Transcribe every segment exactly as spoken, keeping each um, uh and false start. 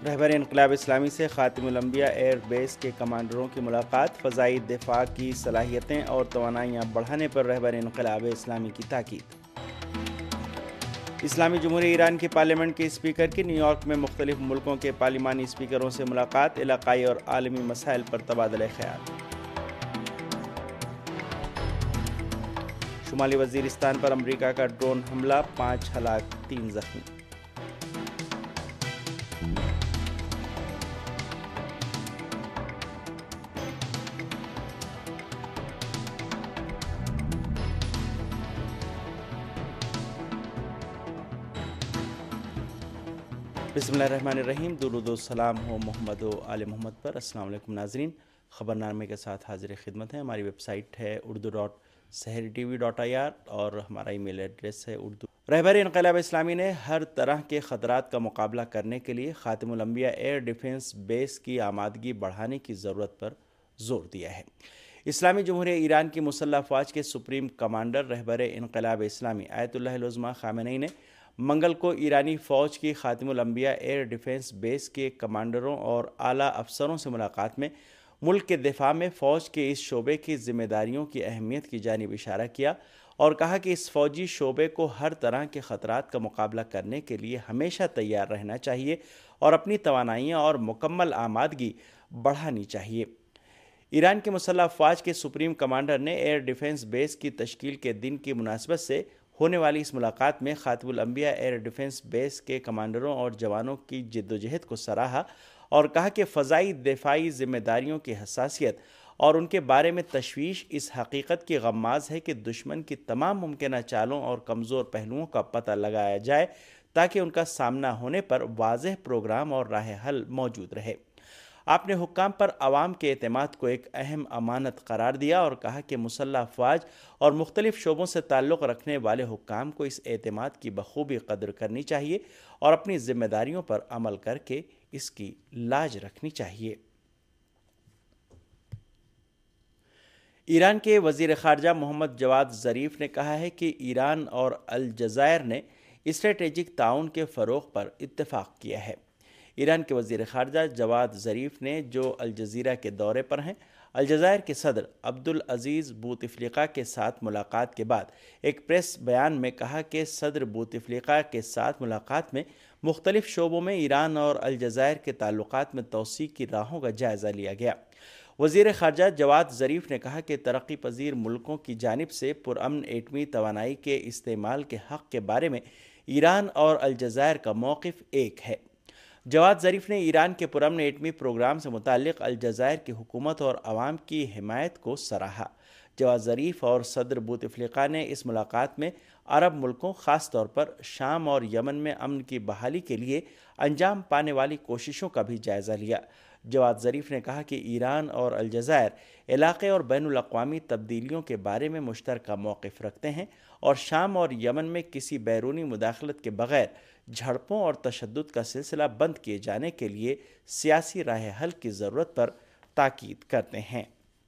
رہبر انقلاب اسلامی سے خاتم الانبیاء ایئر بیس کے کمانڈروں کی ملاقات، فضائی دفاع کی صلاحیتیں اور توانائیاں بڑھانے پر رہبر انقلاب اسلامی کی تاکید۔ اسلامی جمہوریہ ایران کی پارلیمنٹ کے اسپیکر کی نیو یارک میں مختلف ملکوں کے پارلیمانی اسپیکروں سے ملاقات، علاقائی اور عالمی مسائل پر تبادلہ خیال۔ شمالی وزیرستان پر امریکہ کا ڈرون حملہ، پانچ ہلاک، تین زخمی۔ بسم اللہ الرحمن الرحیم۔ درود و سلام ہو محمد و آل محمد پر۔ السلام علیکم ناظرین، خبرنامے کے ساتھ حاضر خدمت ہے۔ ہماری ویب سائٹ ہے Urdu dot Sahar T V dot I R اور ہمارا ای میل ایڈریس ہے اردو۔ رہبر انقلاب اسلامی نے ہر طرح کے خطرات کا مقابلہ کرنے کے لیے خاتم الانبیاء ایئر ڈیفنس بیس کی آمادگی بڑھانے کی ضرورت پر زور دیا ہے۔ اسلامی جمہوریہ ایران کی مسلح افواج کے سپریم کمانڈر رہبر انقلاب اسلامی آیت اللہ العظمیٰ خامنئی نے منگل کو ایرانی فوج کی خاتم الانبیاء ایئر ڈیفنس بیس کے کمانڈروں اور اعلیٰ افسروں سے ملاقات میں ملک کے دفاع میں فوج کے اس شعبے کی ذمہ داریوں کی اہمیت کی جانب اشارہ کیا اور کہا کہ اس فوجی شعبے کو ہر طرح کے خطرات کا مقابلہ کرنے کے لیے ہمیشہ تیار رہنا چاہیے اور اپنی توانائیاں اور مکمل آمادگی بڑھانی چاہیے۔ ایران کے مسلح افواج کے سپریم کمانڈر نے ایئر ڈیفنس بیس کی تشکیل کے دن کی مناسبت سے ہونے والی اس ملاقات میں خاتم الانبیاء ایئر ڈیفنس بیس کے کمانڈروں اور جوانوں کی جدوجہد کو سراہا اور کہا کہ فضائی دفاعی ذمہ داریوں کی حساسیت اور ان کے بارے میں تشویش اس حقیقت کی غماز ہے کہ دشمن کی تمام ممکنہ چالوں اور کمزور پہلوؤں کا پتہ لگایا جائے تاکہ ان کا سامنا ہونے پر واضح پروگرام اور راہ حل موجود رہے۔ آپ نے حکام پر عوام کے اعتماد کو ایک اہم امانت قرار دیا اور کہا کہ مسلح افواج اور مختلف شعبوں سے تعلق رکھنے والے حکام کو اس اعتماد کی بخوبی قدر کرنی چاہیے اور اپنی ذمہ داریوں پر عمل کر کے اس کی لاج رکھنی چاہیے۔ ایران کے وزیر خارجہ محمد جواد ظریف نے کہا ہے کہ ایران اور الجزائر نے اسٹریٹجک تعاون کے فروغ پر اتفاق کیا ہے۔ ایران کے وزیر خارجہ جواد ظریف نے جو الجزیرہ کے دورے پر ہیں، الجزائر کے صدر عبدالعزیز بوتفلیقہ کے ساتھ ملاقات کے بعد ایک پریس بیان میں کہا کہ صدر بوتفلیقہ کے ساتھ ملاقات میں مختلف شعبوں میں ایران اور الجزائر کے تعلقات میں توسیع کی راہوں کا جائزہ لیا گیا۔ وزیر خارجہ جواد ظریف نے کہا کہ ترقی پذیر ملکوں کی جانب سے پرامن ایٹمی توانائی کے استعمال کے حق کے بارے میں ایران اور الجزائر کا موقف ایک ہے۔ جواد ظریف نے ایران کے پرامن ایٹمی پروگرام سے متعلق الجزائر کی حکومت اور عوام کی حمایت کو سراہا۔ جواد ظریف اور صدر بوتفلیقہ نے اس ملاقات میں عرب ملکوں، خاص طور پر شام اور یمن میں امن کی بحالی کے لیے انجام پانے والی کوششوں کا بھی جائزہ لیا۔ جواد ظریف نے کہا کہ ایران اور الجزائر علاقے اور بین الاقوامی تبدیلیوں کے بارے میں مشترکہ موقف رکھتے ہیں اور شام اور یمن میں کسی بیرونی مداخلت کے بغیر جھڑپوں اور تشدد کا سلسلہ بند کیے جانے کے لیے سیاسی راہ حل کی ضرورت پر تاکید کرتے ہیں۔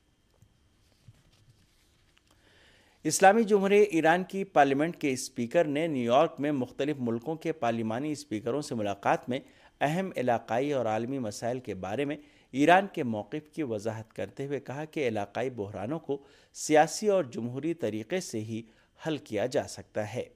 اسلامی جمہوریہ ایران کی پارلیمنٹ کے اسپیکر نے نیو یارک میں مختلف ملکوں کے پارلیمانی اسپیکروں سے ملاقات میں اہم علاقائی اور عالمی مسائل کے بارے میں ایران کے موقف کی وضاحت کرتے ہوئے کہا کہ علاقائی بحرانوں کو سیاسی اور جمہوری طریقے سے ہی حل کیا جا سکتا ہے۔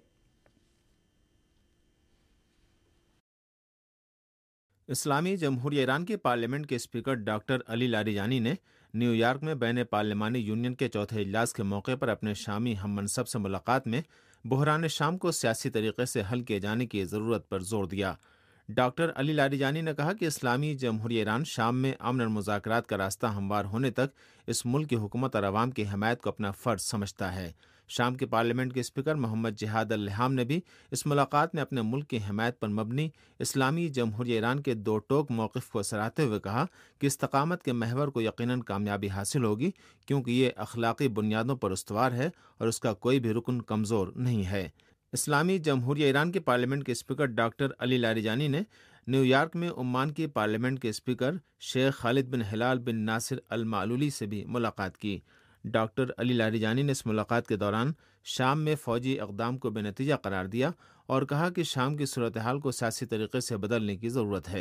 اسلامی جمہوریہ ایران کی پارلیمنٹ کے اسپیکر ڈاکٹر علی لاریجانی نے نیو یارک میں بین پارلیمانی یونین کے چوتھے اجلاس کے موقع پر اپنے شامی ہم منصب سے ملاقات میں بحران شام کو سیاسی طریقے سے حل کیے جانے کی ضرورت پر زور دیا۔ ڈاکٹر علی لاریجانی نے کہا کہ اسلامی جمہوریہ ایران شام میں امن اور مذاکرات کا راستہ ہموار ہونے تک اس ملک کی حکومت اور عوام کی حمایت کو اپنا فرض سمجھتا ہے۔ شام کے پارلیمنٹ کے اسپیکر محمد جہاد اللحام نے بھی اس ملاقات میں اپنے ملک کی حمایت پر مبنی اسلامی جمہوریہ ایران کے دو ٹوک موقف کو سراہتے ہوئے کہا کہ استقامت کے محور کو یقیناً کامیابی حاصل ہوگی، کیونکہ یہ اخلاقی بنیادوں پر استوار ہے اور اس کا کوئی بھی رکن کمزور نہیں ہے۔ اسلامی جمہوریہ ایران کے پارلیمنٹ کے اسپیکر ڈاکٹر علی لاریجانی نے نیو یارک میں عمان کی پارلیمنٹ کے اسپیکر شیخ خالد بن ہلال بن ناصر المعلولی سے بھی ملاقات کی۔ ڈاکٹر علی لاریجانی نے اس ملاقات کے دوران شام میں فوجی اقدام کو بے نتیجہ قرار دیا اور کہا کہ شام کی صورتحال کو سیاسی طریقے سے بدلنے کی ضرورت ہے۔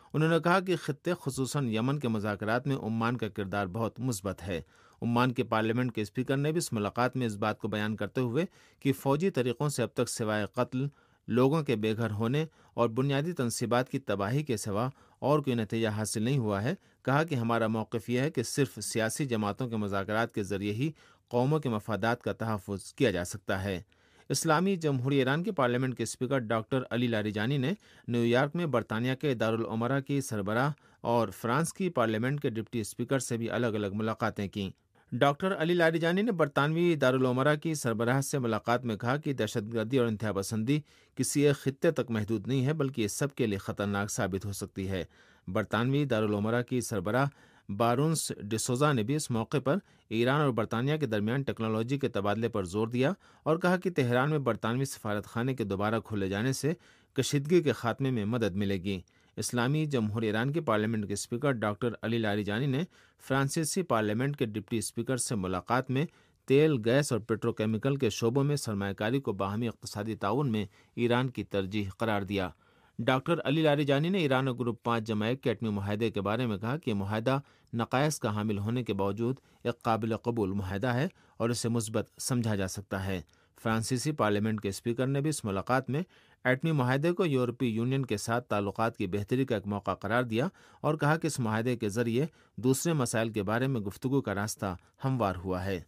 انہوں نے کہا کہ خطے خصوصاً یمن کے مذاکرات میں عمان کا کردار بہت مثبت ہے۔ عمان کے پارلیمنٹ کے اسپیکر نے بھی اس ملاقات میں اس بات کو بیان کرتے ہوئے کہ فوجی طریقوں سے اب تک سوائے قتل، لوگوں کے بے گھر ہونے اور بنیادی تنصیبات کی تباہی کے سوا اور کوئی نتیجہ حاصل نہیں ہوا ہے، کہا کہ ہمارا موقف یہ ہے کہ صرف سیاسی جماعتوں کے مذاکرات کے ذریعے ہی قوموں کے مفادات کا تحفظ کیا جا سکتا ہے۔ اسلامی جمہوریہ ایران کے پارلیمنٹ کے اسپیکر ڈاکٹر علی لاریجانی نے نیو یارک میں برطانیہ کے دارالعمرہ کی سربراہ اور فرانس کی پارلیمنٹ کے ڈپٹی اسپیکر سے بھی الگ الگ ملاقاتیں کیں۔ ڈاکٹر علی لاریجانی نے برطانوی دارالعمرہ کی سربراہ سے ملاقات میں کہا کہ دہشت گردی اور انتہا پسندی کسی ایک خطے تک محدود نہیں ہے بلکہ یہ سب کے لیے خطرناک ثابت ہو سکتی ہے۔ برطانوی دارالعمرہ کی سربراہ بارونس ڈسوزا نے بھی اس موقع پر ایران اور برطانیہ کے درمیان ٹیکنالوجی کے تبادلے پر زور دیا اور کہا کہ تہران میں برطانوی سفارت خانے کے دوبارہ کھولے جانے سے کشیدگی کے خاتمے میں مدد ملے گی۔ اسلامی جمہوریہ ایران کے پارلیمنٹ کے اسپیکر ڈاکٹر علی لاریجانی نے فرانسیسی پارلیمنٹ کے ڈپٹی اسپیکر سے ملاقات میں تیل، گیس اور پیٹروکیمیکل کے شعبوں میں سرمایہ کاری کو باہمی اقتصادی تعاون میں ایران کی ترجیح قرار دیا۔ ڈاکٹر علی لاریجانی نے ایران اور گروپ پانچ جمائق کے ایٹمی معاہدے کے بارے میں کہا کہ یہ معاہدہ نقائص کا حامل ہونے کے باوجود ایک قابل قبول معاہدہ ہے اور اسے مثبت سمجھا جا سکتا ہے۔ فرانسیسی پارلیمنٹ کے اسپیکر نے بھی اس ملاقات میں ایٹمی معاہدے کو یورپی یونین کے ساتھ تعلقات کی بہتری کا ایک موقع قرار دیا اور کہا کہ اس معاہدے کے ذریعے دوسرے مسائل کے بارے میں گفتگو کا راستہ ہموار ہوا ہے۔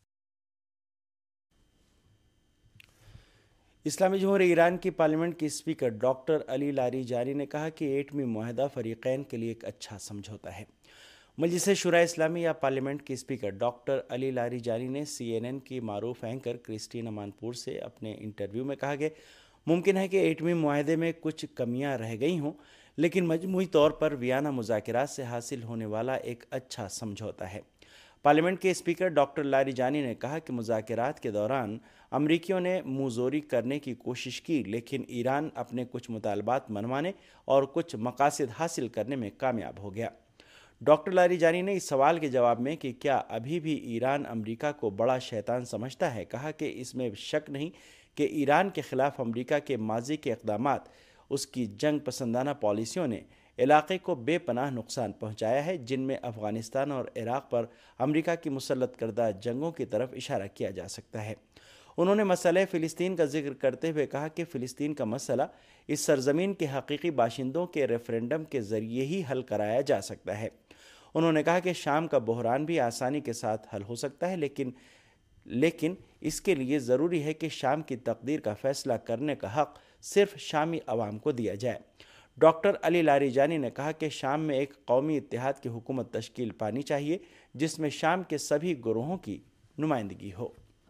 اسلامی جمہوریہ ایران کی پارلیمنٹ کے اسپیکر ڈاکٹر علی لاریجانی نے کہا کہ ایٹمی معاہدہ فریقین کے لیے ایک اچھا سمجھوتا ہے۔ مجلس شورائے اسلامی یا پارلیمنٹ کے اسپیکر ڈاکٹر علی لاریجانی نے سی این این کی معروف اینکر کرسٹین امانپور سے اپنے انٹرویو میں کہا کہ ممکن ہے کہ ایٹمی معاہدے میں کچھ کمیاں رہ گئی ہوں، لیکن مجموعی طور پر ویانا مذاکرات سے حاصل ہونے والا ایک اچھا سمجھوتا ہے۔ پارلیمنٹ کے اسپیکر ڈاکٹر لاریجانی نے کہا کہ مذاکرات کے دوران امریکیوں نے منہ زوری کرنے کی کوشش کی، لیکن ایران اپنے کچھ مطالبات منوانے اور کچھ مقاصد حاصل کرنے میں کامیاب ہو گیا۔ ڈاکٹر لاریجانی نے اس سوال کے جواب میں کہ کیا ابھی بھی ایران امریکہ کو بڑا شیطان سمجھتا ہے، کہا کہ اس میں شک نہیں کہ ایران کے خلاف امریکہ کے ماضی کے اقدامات، اس کی جنگ پسندانہ پالیسیوں نے علاقے کو بے پناہ نقصان پہنچایا ہے، جن میں افغانستان اور عراق پر امریکہ کی مسلط کردہ جنگوں کی طرف اشارہ کیا جا سکتا ہے۔ انہوں نے مسئلہ فلسطین کا ذکر کرتے ہوئے کہا کہ فلسطین کا مسئلہ اس سرزمین کے حقیقی باشندوں کے ریفرینڈم کے ذریعے ہی حل کرایا جا سکتا ہے۔ انہوں نے کہا کہ شام کا بحران بھی آسانی کے ساتھ حل ہو سکتا ہے، لیکن لیکن اس کے لیے ضروری ہے کہ شام کی تقدیر کا فیصلہ کرنے کا حق صرف شامی عوام کو دیا جائے۔ ڈاکٹر علی لاریجانی نے کہا کہ شام میں ایک قومی اتحاد کی حکومت تشکیل پانی چاہیے جس میں شام کے سبھی گروہوں کی نمائندگی ہو۔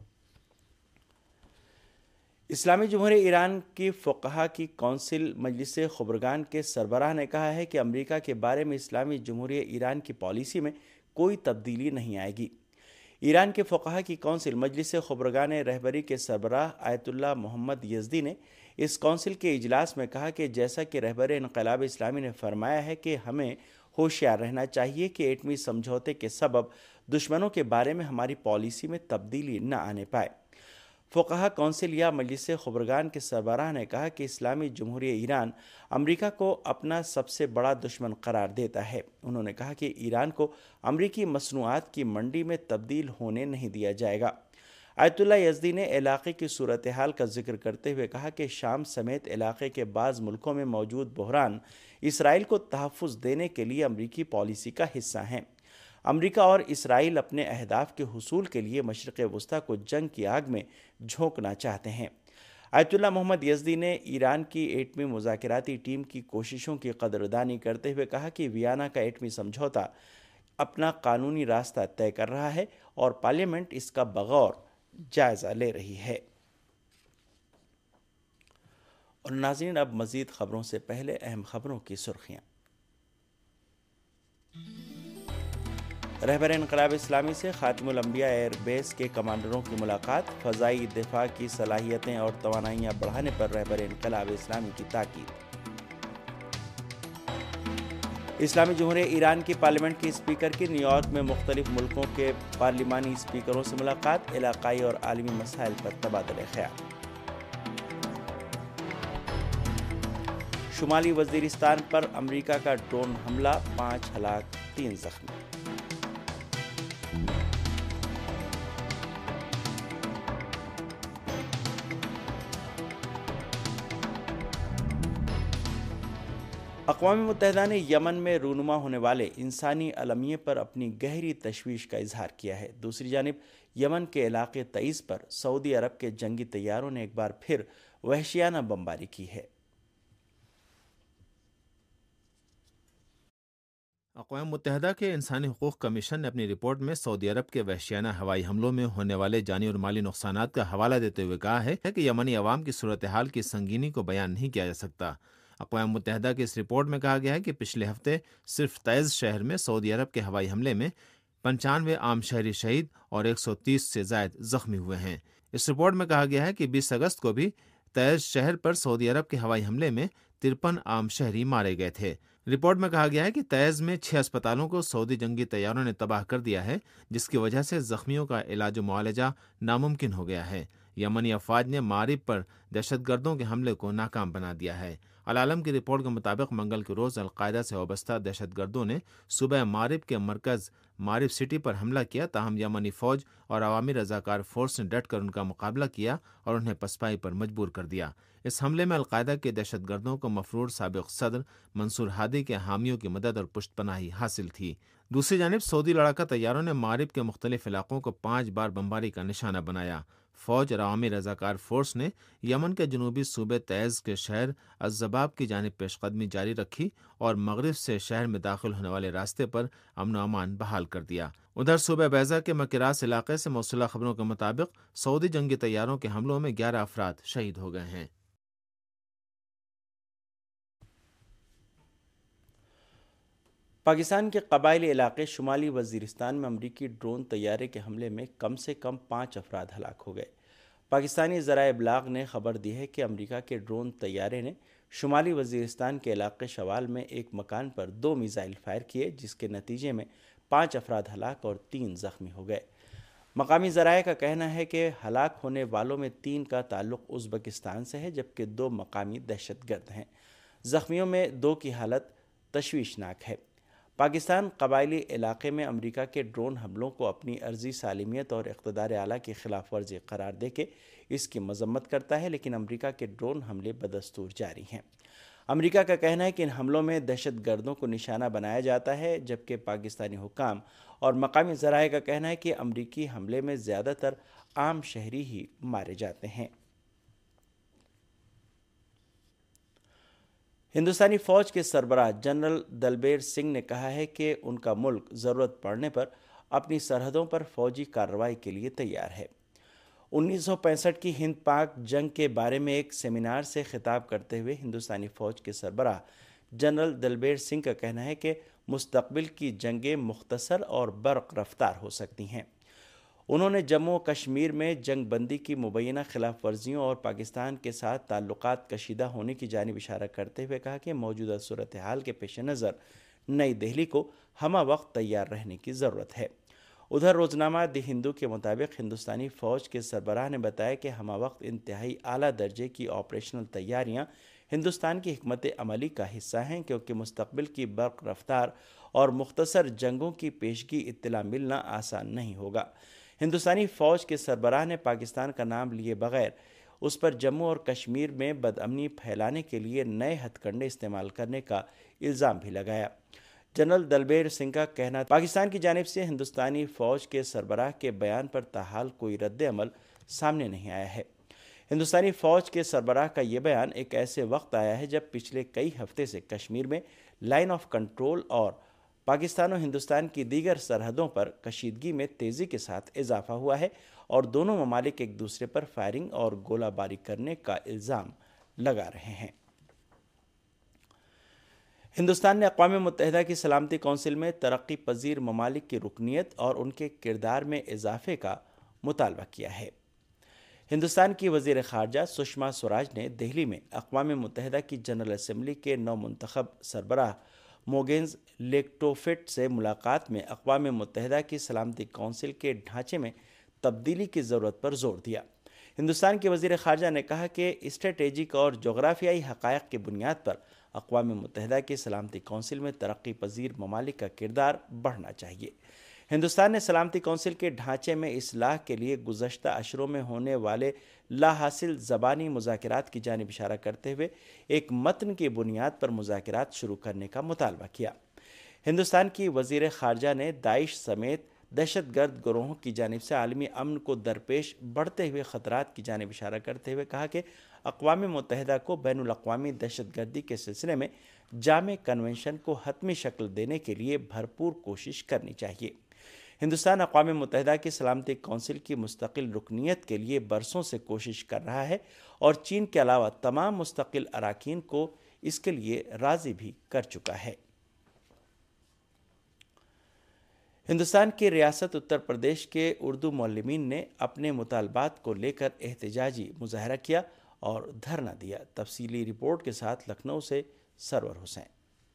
اسلامی جمہوریہ ایران کی فقہا کی کونسل مجلس خبرگان کے سربراہ نے کہا ہے کہ امریکہ کے بارے میں اسلامی جمہوریہ ایران کی پالیسی میں کوئی تبدیلی نہیں آئے گی۔ ایران کے فقہا کی کونسل مجلس خبرگان رہبری کے سربراہ آیت اللہ محمد یزدی نے اس کونسل کے اجلاس میں کہا کہ جیسا کہ رہبر انقلاب اسلامی نے فرمایا ہے کہ ہمیں ہوشیار رہنا چاہیے کہ ایٹمی سمجھوتے کے سبب دشمنوں کے بارے میں ہماری پالیسی میں تبدیلی نہ آنے پائے۔ فقہا کونسل یا مجلس خبرگان کے سربراہ نے کہا کہ اسلامی جمہوریہ ایران امریکہ کو اپنا سب سے بڑا دشمن قرار دیتا ہے۔ انہوں نے کہا کہ ایران کو امریکی مصنوعات کی منڈی میں تبدیل ہونے نہیں دیا جائے گا۔ آیت اللہ یزدی نے علاقے کی صورتحال کا ذکر کرتے ہوئے کہا کہ شام سمیت علاقے کے بعض ملکوں میں موجود بحران اسرائیل کو تحفظ دینے کے لیے امریکی پالیسی کا حصہ ہیں۔ امریکہ اور اسرائیل اپنے اہداف کے حصول کے لیے مشرق وسطیٰ کو جنگ کی آگ میں جھونکنا چاہتے ہیں۔ آیت اللہ محمد یزدی نے ایران کی ایٹمی مذاکراتی ٹیم کی کوششوں کی قدردانی کرتے ہوئے کہا کہ ویانا کا ایٹمی سمجھوتا اپنا قانونی راستہ طے کر رہا ہے اور پارلیمنٹ اس کا بغور جائزہ لے رہی ہے۔ اور ناظرین، اب مزید خبروں سے پہلے اہم خبروں کی سرخیاں۔ رہبر انقلاب اسلامی سے خاتم الانبیاء ایئر بیس کے کمانڈروں کی ملاقات، فضائی دفاع کی صلاحیتیں اور توانائیاں بڑھانے پر رہبر انقلاب اسلامی کی تاکید۔ اسلامی جمہوریہ ایران کی پارلیمنٹ کی اسپیکر کی نیو یارک میں مختلف ملکوں کے پارلیمانی اسپیکروں سے ملاقات، علاقائی اور عالمی مسائل پر تبادلہ خیال۔ شمالی وزیرستان پر امریکہ کا ڈرون حملہ، پانچ ہلاک تین زخمی۔ اقوام متحدہ نے یمن میں رونما ہونے والے انسانی المیے پر اپنی گہری تشویش کا اظہار کیا ہے۔ دوسری جانب یمن کے علاقے تعیز پر سعودی عرب کے جنگی طیاروں نے ایک بار پھر وحشیانہ بمباری کی ہے۔ اقوام متحدہ کے انسانی حقوق کمیشن نے اپنی رپورٹ میں سعودی عرب کے وحشیانہ ہوائی حملوں میں ہونے والے جانی اور مالی نقصانات کا حوالہ دیتے ہوئے کہا ہے کہ یمنی عوام کی صورتحال کی سنگینی کو بیان نہیں کیا جا سکتا۔ اقوام متحدہ کی اس رپورٹ میں کہا گیا ہے کہ پچھلے ہفتے صرف تعز شہر میں سعودی عرب کے ہوائی حملے میں پنچانوے عام شہری شہید اور ایک سو تیس سے زائد زخمی ہوئے ہیں۔ اس رپورٹ میں کہا گیا ہے کہ بیس اگست کو بھی تعز شہر پر سعودی عرب کے ہوائی حملے میں ترپن عام شہری مارے گئے تھے۔ رپورٹ میں کہا گیا ہے کہ تعز میں چھ اسپتالوں کو سعودی جنگی طیاروں نے تباہ کر دیا ہے، جس کی وجہ سے زخمیوں کا علاج و معالجہ ناممکن ہو گیا ہے۔ یمنی افواج نے مارب پر دہشت گردوں کے حملے کو ناکام بنا دیا ہے۔ العالم کی رپورٹ کے مطابق منگل کے روز القاعدہ سے وابستہ دہشت گردوں نے صوبہ مارب کے مرکز مارب سٹی پر حملہ کیا، تاہم یمنی فوج اور عوامی رضاکار فورس نے ڈٹ کر ان کا مقابلہ کیا اور انہیں پسپائی پر مجبور کر دیا۔ اس حملے میں القاعدہ کے دہشت گردوں کو مفرور سابق صدر منصور ہادی کے حامیوں کی مدد اور پشت پناہی حاصل تھی۔ دوسری جانب سعودی لڑاکا طیاروں نے مارب کے مختلف علاقوں کو پانچ بار بمباری کا نشانہ بنایا۔ فوج اور عوامی رضاکار فورس نے یمن کے جنوبی صوبے تعز کے شہر الزباب کی جانب پیش قدمی جاری رکھی اور مغرب سے شہر میں داخل ہونے والے راستے پر امن و امان بحال کر دیا۔ ادھر صوبہ بیضا کے مکراس علاقے سے موصولہ خبروں کے مطابق سعودی جنگی طیاروں کے حملوں میں گیارہ افراد شہید ہو گئے ہیں۔ پاکستان کے قبائلی علاقے شمالی وزیرستان میں امریکی ڈرون طیارے کے حملے میں کم سے کم پانچ افراد ہلاک ہو گئے۔ پاکستانی ذرائع ابلاغ نے خبر دی ہے کہ امریکہ کے ڈرون طیارے نے شمالی وزیرستان کے علاقے شوال میں ایک مکان پر دو میزائل فائر کیے، جس کے نتیجے میں پانچ افراد ہلاک اور تین زخمی ہو گئے۔ مقامی ذرائع کا کہنا ہے کہ ہلاک ہونے والوں میں تین کا تعلق ازبکستان سے ہے، جبکہ دو مقامی دہشت گرد ہیں۔ زخمیوں میں دو کی حالت تشویشناک ہے۔ پاکستان قبائلی علاقے میں امریکہ کے ڈرون حملوں کو اپنی عرضی سالمیت اور اقتدار اعلیٰ کی خلاف ورزی قرار دے کے اس کی مذمت کرتا ہے، لیکن امریکہ کے ڈرون حملے بدستور جاری ہیں۔ امریکہ کا کہنا ہے کہ ان حملوں میں دہشت گردوں کو نشانہ بنایا جاتا ہے، جبکہ پاکستانی حکام اور مقامی ذرائع کا کہنا ہے کہ امریکی حملے میں زیادہ تر عام شہری ہی مارے جاتے ہیں۔ ہندوستانی فوج کے سربراہ جنرل دلبیر سنگھ نے کہا ہے کہ ان کا ملک ضرورت پڑنے پر اپنی سرحدوں پر فوجی کارروائی کے لیے تیار ہے۔ انیس سو پینسٹھ کی ہند پاک جنگ کے بارے میں ایک سیمینار سے خطاب کرتے ہوئے ہندوستانی فوج کے سربراہ جنرل دلبیر سنگھ کا کہنا ہے کہ مستقبل کی جنگیں مختصر اور برق رفتار ہو سکتی ہیں۔ انہوں نے جموں و کشمیر میں جنگ بندی کی مبینہ خلاف ورزیوں اور پاکستان کے ساتھ تعلقات کشیدہ ہونے کی جانب اشارہ کرتے ہوئے کہا کہ موجودہ صورتحال کے پیش نظر نئی دہلی کو ہمہ وقت تیار رہنے کی ضرورت ہے۔ ادھر روزنامہ دی ہندو کے مطابق ہندوستانی فوج کے سربراہ نے بتایا کہ ہمہ وقت انتہائی اعلیٰ درجے کی آپریشنل تیاریاں ہندوستان کی حکمت عملی کا حصہ ہیں، کیونکہ مستقبل کی برق رفتار اور مختصر جنگوں کی پیشگی اطلاع ملنا آسان نہیں ہوگا۔ ہندوستانی فوج کے سربراہ نے پاکستان کا نام لیے بغیر اس پر جموں اور کشمیر میں بدامنی پھیلانے کے لیے نئے ہتھ کنڈے استعمال کرنے کا الزام بھی لگایا۔ جنرل دلبیر سنگھ کا کہنا پاکستان کی جانب سے ہندوستانی فوج کے سربراہ کے بیان پر تاحال کوئی رد عمل سامنے نہیں آیا ہے۔ ہندوستانی فوج کے سربراہ کا یہ بیان ایک ایسے وقت آیا ہے جب پچھلے کئی ہفتے سے کشمیر میں لائن آف کنٹرول اور پاکستان و ہندوستان کی دیگر سرحدوں پر کشیدگی میں تیزی کے ساتھ اضافہ ہوا ہے اور دونوں ممالک ایک دوسرے پر فائرنگ اور گولہ باری کرنے کا الزام لگا رہے ہیں۔ ہندوستان نے اقوام متحدہ کی سلامتی کونسل میں ترقی پذیر ممالک کی رکنیت اور ان کے کردار میں اضافے کا مطالبہ کیا ہے۔ ہندوستان کی وزیر خارجہ سشما سوراج نے دہلی میں اقوام متحدہ کی جنرل اسمبلی کے نو منتخب سربراہ موگینز لیکٹوفٹ سے ملاقات میں اقوام متحدہ کی سلامتی کونسل کے ڈھانچے میں تبدیلی کی ضرورت پر زور دیا۔ ہندوستان کے وزیر خارجہ نے کہا کہ اسٹریٹجک اور جغرافیائی حقائق کی بنیاد پر اقوام متحدہ کی سلامتی کونسل میں ترقی پذیر ممالک کا کردار بڑھنا چاہیے۔ ہندوستان نے سلامتی کونسل کے ڈھانچے میں اصلاح کے لیے گزشتہ اشروں میں ہونے والے لا حاصل زبانی مذاکرات کی جانب اشارہ کرتے ہوئے ایک متن کی بنیاد پر مذاکرات شروع کرنے کا مطالبہ کیا۔ ہندوستان کی وزیر خارجہ نے داعش سمیت دہشت گرد گروہوں کی جانب سے عالمی امن کو درپیش بڑھتے ہوئے خطرات کی جانب اشارہ کرتے ہوئے کہا کہ اقوام متحدہ کو بین الاقوامی دہشت گردی کے سلسلے میں جامع کنونشن کو حتمی شکل دینے کے لیے بھرپور کوشش کرنی چاہیے۔ ہندوستان اقوام متحدہ کی سلامتی کونسل کی مستقل رکنیت کے لیے برسوں سے کوشش کر رہا ہے اور چین کے علاوہ تمام مستقل اراکین کو اس کے لیے راضی بھی کر چکا ہے۔ ہندوستان کی ریاست اتر پردیش کے اردو معلمین نے اپنے مطالبات کو لے کر احتجاجی مظاہرہ کیا اور دھرنا دیا۔ تفصیلی رپورٹ کے ساتھ لکھنؤ سے سرور حسین۔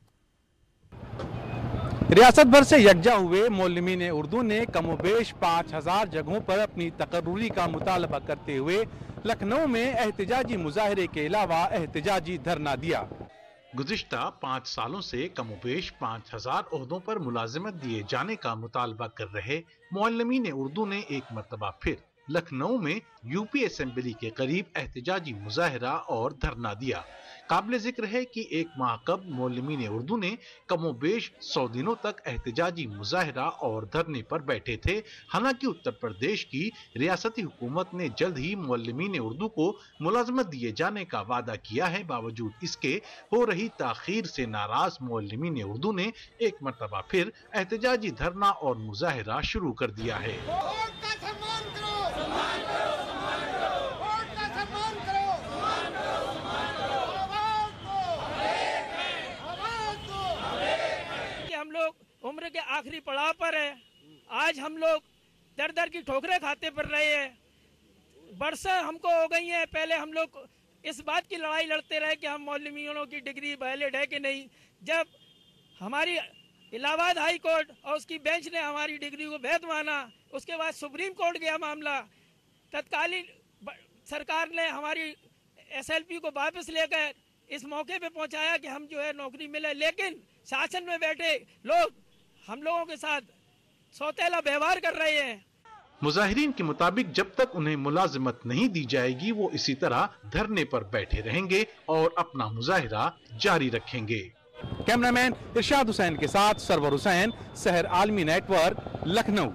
ریاست بھر سے یکجا ہوئے معلمین اردو نے کم و بیش پانچ ہزار جگہوں پر اپنی تقرری کا مطالبہ کرتے ہوئے لکھنؤ میں احتجاجی مظاہرے کے علاوہ احتجاجی دھرنا دیا۔ گزشتہ پانچ سالوں سے کم و بیش پانچ ہزار عہدوں پر ملازمت دیے جانے کا مطالبہ کر رہے معلمین اردو نے ایک مرتبہ پھر لکھنؤ میں یو پی اسمبلی کے قریب احتجاجی مظاہرہ اور دھرنا دیا۔ قابل ذکر ہے کہ ایک ماہ قبل معلمین اردو نے کم و بیش سو دنوں تک احتجاجی مظاہرہ اور دھرنے پر بیٹھے تھے۔ حالانکہ اتر پردیش کی ریاستی حکومت نے جلد ہی معلمین اردو کو ملازمت دیے جانے کا وعدہ کیا ہے، باوجود اس کے ہو رہی تاخیر سے ناراض معلمین اردو نے ایک مرتبہ پھر احتجاجی دھرنا اور مظاہرہ شروع کر دیا ہے۔ عمر کے آخری پڑاؤ پر ہے، آج ہم لوگ در در کی ٹھوکریں کھاتے پھر رہے ہیں۔ برسیں ہم کو ہو گئی ہیں، پہلے ہم لوگ اس بات کی لڑائی لڑتے رہے کہ ہم معلمینوں کی ڈگری ویلڈ ہے کہ نہیں۔ جب ہماری الہ آباد ہائی کورٹ اور اس کی بینچ نے ہماری ڈگری کو ویدھ مانا، اس کے بعد سپریم کورٹ گیا معاملہ، تتکالین سرکار نے ہماری ایس ایل پی کو واپس لے کر اس موقع پہ پہنچایا کہ ہم جو ہے نوکری ملے، لیکن شاسن میں بیٹھے لوگ ہم لوگوں کے ساتھ سوتیلا ویوہار کر رہے ہیں۔ مظاہرین کے مطابق جب تک انہیں ملازمت نہیں دی جائے گی وہ اسی طرح دھرنے پر بیٹھے رہیں گے اور اپنا مظاہرہ جاری رکھیں گے۔ کیمرامین ارشاد حسین کے ساتھ سرور حسین، سحر عالمی نیٹ ورک، لکھنؤ۔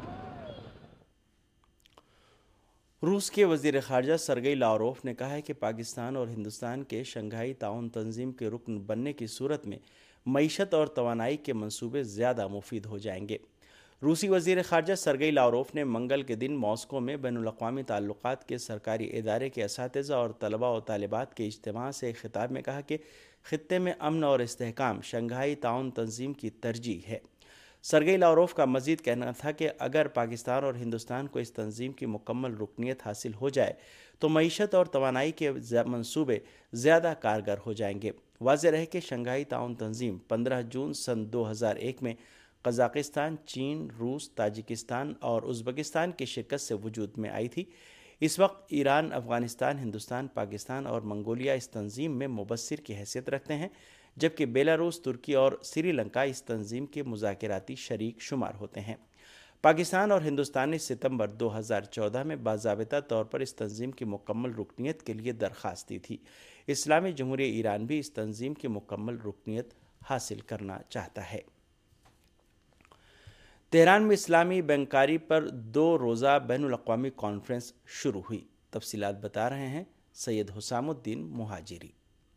روس کے وزیر خارجہ سرگئی لاوروف نے کہا ہے کہ پاکستان اور ہندوستان کے شنگھائی تعاون تنظیم کے رکن بننے کی صورت میں معیشت اور توانائی کے منصوبے زیادہ مفید ہو جائیں گے۔ روسی وزیر خارجہ سرگئی لاوروف نے منگل کے دن ماسکو میں بین الاقوامی تعلقات کے سرکاری ادارے کے اساتذہ اور طلباء و طالبات کے اجتماع سے خطاب میں کہا کہ خطے میں امن اور استحکام شنگھائی تعاون تنظیم کی ترجیح ہے۔ سرگئی لاوروف کا مزید کہنا تھا کہ اگر پاکستان اور ہندوستان کو اس تنظیم کی مکمل رکنیت حاصل ہو جائے تو معیشت اور توانائی کے منصوبے زیادہ کارگر ہو جائیں گے۔ واضح رہے کہ شنگھائی تعاون تنظیم پندرہ جون سن دو ہزار ایک میں قزاقستان، چین، روس، تاجکستان اور ازبکستان کی شرکت سے وجود میں آئی تھی۔ اس وقت ایران، افغانستان، ہندوستان، پاکستان اور منگولیا اس تنظیم میں مبصر کی حیثیت رکھتے ہیں، جبکہ بیلاروس، ترکی اور سری لنکا اس تنظیم کے مذاکراتی شریک شمار ہوتے ہیں۔ پاکستان اور ہندوستان نے ستمبر دو ہزار چودہ میں باضابطہ طور پر اس تنظیم کی مکمل رکنیت کے لیے درخواست دی تھی۔ اسلامی جمہوریہ ایران بھی اس تنظیم کی مکمل رکنیت حاصل کرنا چاہتا ہے۔ تہران میں اسلامی بینکاری پر دو روزہ بین الاقوامی کانفرنس شروع ہوئی۔ تفصیلات بتا رہے ہیں سید حسام الدین مہاجری۔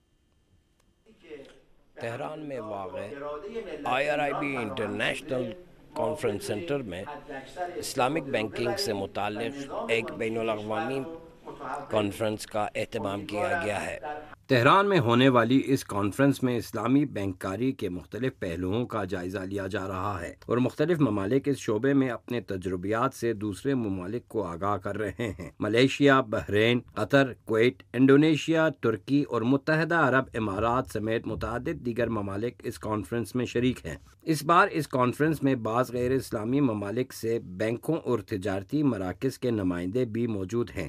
تہران میں واقع I R I B international conference centre میں اسلامک بینکنگ سے متعلق ایک بین الاقوامی کانفرنس کا اہتمام کیا گیا ہے۔ تہران میں ہونے والی اس کانفرنس میں اسلامی بینکاری کے مختلف پہلوؤں کا جائزہ لیا جا رہا ہے اور مختلف ممالک اس شعبے میں اپنے تجربیات سے دوسرے ممالک کو آگاہ کر رہے ہیں۔ Malaysia, Bahrain, Qatar, Kuwait, Indonesia, ترکی اور متحدہ عرب امارات سمیت متعدد دیگر ممالک اس کانفرنس میں شریک ہیں۔ اس بار اس کانفرنس میں بعض غیر اسلامی ممالک سے بینکوں اور تجارتی مراکز کے نمائندے بھی موجود ہیں۔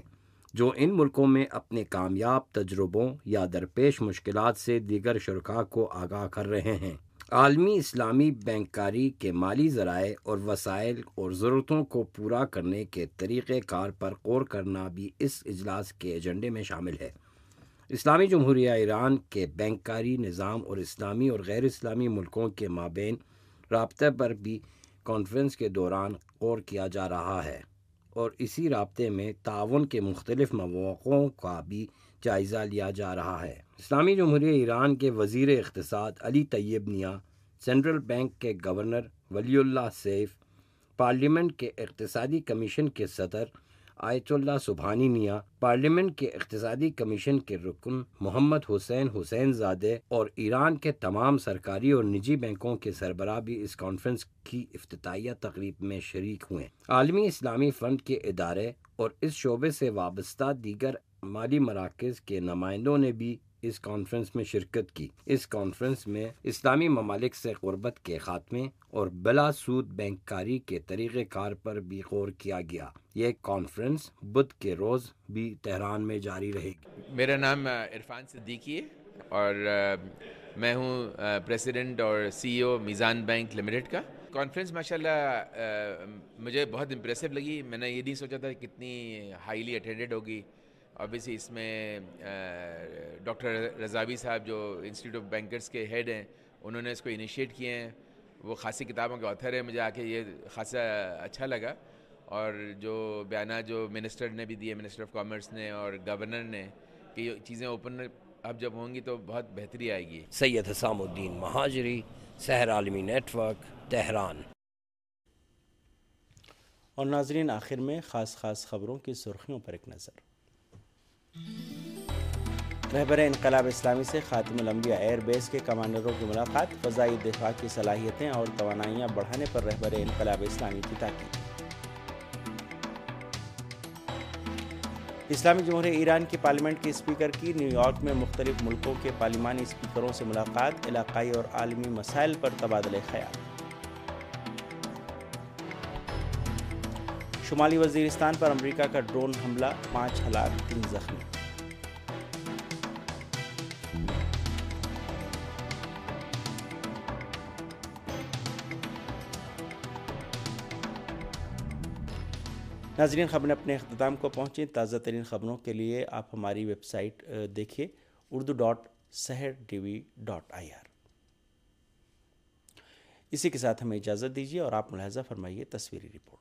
جو ان ملکوں میں اپنے کامیاب تجربوں یا درپیش مشکلات سے دیگر شرکاء کو آگاہ کر رہے ہیں۔ عالمی اسلامی بینکاری کے مالی ذرائع اور وسائل اور ضرورتوں کو پورا کرنے کے طریقہ کار پر غور کرنا بھی اس اجلاس کے ایجنڈے میں شامل ہے۔ اسلامی جمہوریہ ایران کے بینکاری نظام اور اسلامی اور غیر اسلامی ملکوں کے مابین رابطے پر بھی کانفرنس کے دوران غور کیا جا رہا ہے اور اسی رابطے میں تعاون کے مختلف مواقعوں کا بھی جائزہ لیا جا رہا ہے۔ اسلامی جمہوریہ ایران کے وزیر اقتصاد علی طیب نیا، سینٹرل بینک کے گورنر ولی اللہ سیف، پارلیمنٹ کے اقتصادی کمیشن کے صدر آیت اللہ سبحانی نیا، پارلیمنٹ کے اقتصادی کمیشن کے رکن محمد حسین حسین زادے اور ایران کے تمام سرکاری اور نجی بینکوں کے سربراہ بھی اس کانفرنس کی افتتاحیہ تقریب میں شریک ہوئے۔ عالمی اسلامی فنڈ کے ادارے اور اس شعبے سے وابستہ دیگر مالی مراکز کے نمائندوں نے بھی اس کانفرنس میں شرکت کی۔ اس کانفرنس میں اسلامی ممالک سے غربت کے خاتمے اور بلا سود بینکاری کے طریقہ کار پر بھی غور کیا گیا۔ یہ کانفرنس بدھ کے روز بھی تہران میں جاری رہے گی۔ میرا نام عرفان صدیقی ہے اور میں ہوں پریزیڈنٹ اور سی ای او میزان بینک لمیٹڈ کا۔ کانفرنس ماشاءاللہ مجھے بہت امپریسو لگی۔ میں نے یہ نہیں سوچا تھا کتنی ہائیلی اٹینڈڈ ہوگی۔ اوبیسلی اس میں ڈاکٹر رضاوی صاحب جو انسٹیٹیوٹ آف بینکرز کے ہیڈ ہیں، انہوں نے اس کو انیشیٹ کیے ہیں، وہ خاصی کتابوں کے آتھر ہیں۔ مجھے آ کے یہ خاصا اچھا لگا، اور جو بیانات جو منسٹر نے بھی دیے، منسٹر آف کامرس نے اور گورنر نے، کہ یہ چیزیں اوپن اب جب ہوں گی تو بہت بہتری آئے گی۔ سید حسام الدین مہاجری، سحر عالمی نیٹ ورک، تہران۔ اور ناظرین، آخر میں خاص خاص خبروں کی سرخیوں پر ایک نظر۔ رہبر انقلاب اسلامی سے خاتم الانبیاء ایئر بیس کے کمانڈروں کی ملاقات، فضائی دفاع کی صلاحیتیں اور توانائیاں بڑھانے پر رہبر انقلاب اسلامی کی تاکید۔ اسلامی جمہوریہ ایران کی پارلیمنٹ کے اسپیکر کی نیو یارک میں مختلف ملکوں کے پارلیمانی اسپیکروں سے ملاقات، علاقائی اور عالمی مسائل پر تبادلہ خیال۔ شمالی وزیرستان پر امریکہ کا ڈرون حملہ، پانچ ہلاک، تین زخمی۔ ناظرین، خبریں اپنے اختتام کو پہنچیں۔ تازہ ترین خبروں کے لیے آپ ہماری ویب سائٹ دیکھیے Urdu dot Sahar T V dot I R. اسی کے ساتھ ہمیں اجازت دیجیے اور آپ ملاحظہ فرمائیے تصویری report.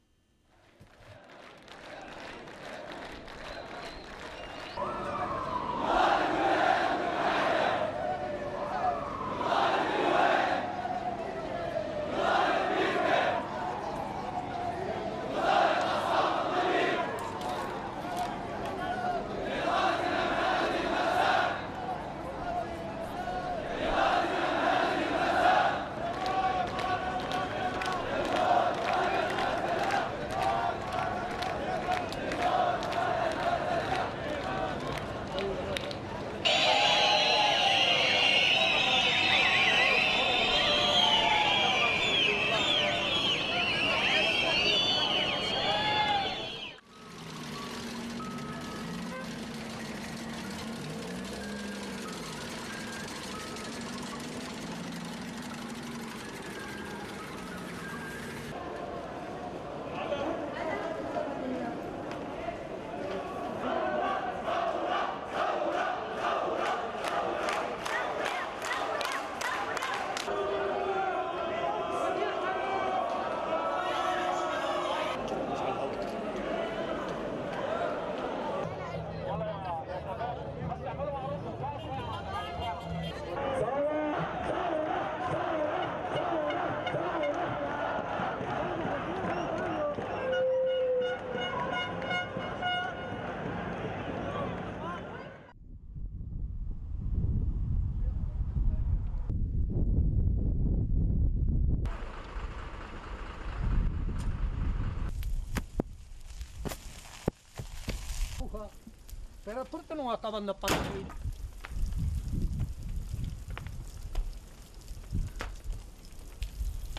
Pero ¿por qué no acaban de pasar?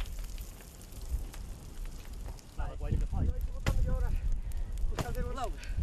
Guarda,